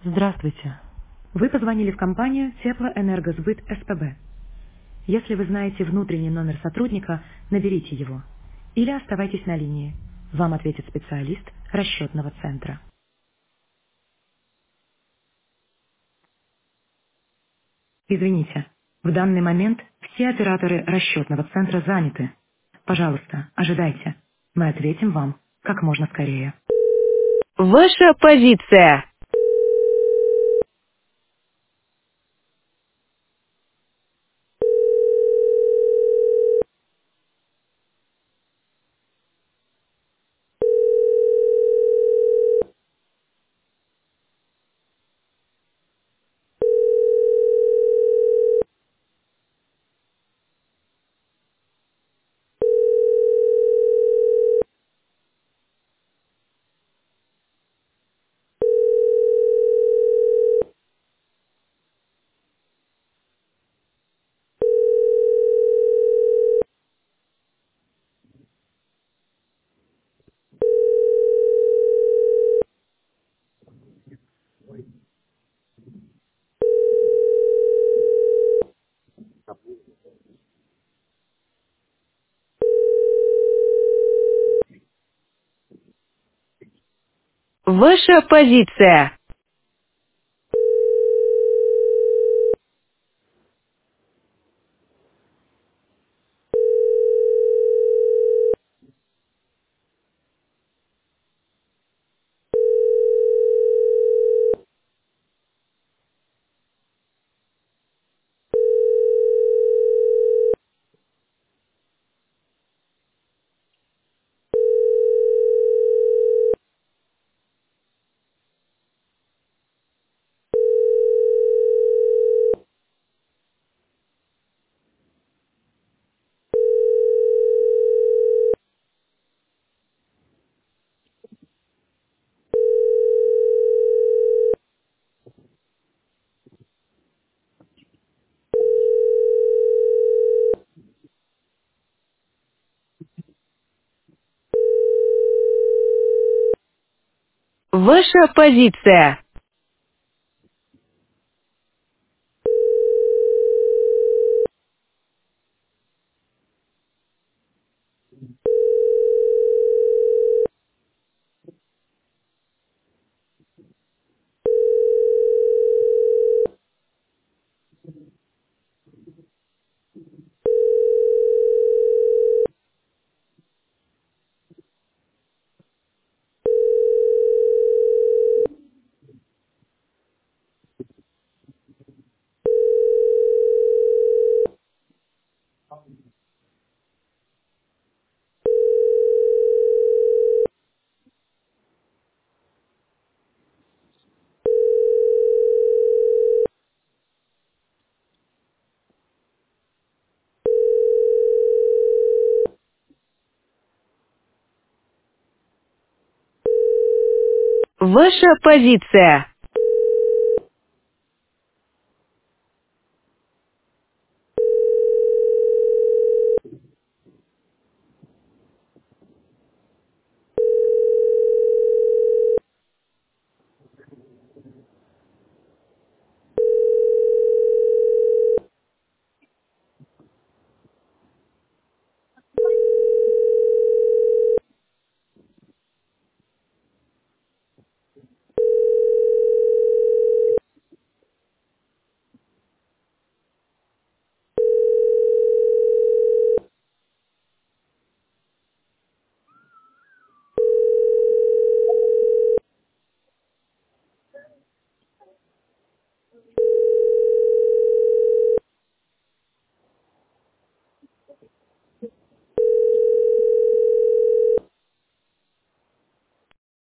Здравствуйте. Вы позвонили в компанию Теплоэнергосбыт СПБ. Если вы знаете внутренний номер сотрудника, наберите его. Или оставайтесь на линии. Вам ответит специалист расчетного центра. Извините, в данный момент все операторы расчетного центра заняты. Пожалуйста, ожидайте. Мы ответим вам как можно скорее. Ваша позиция. Ваша позиция. Ваша позиция. Ваша позиция.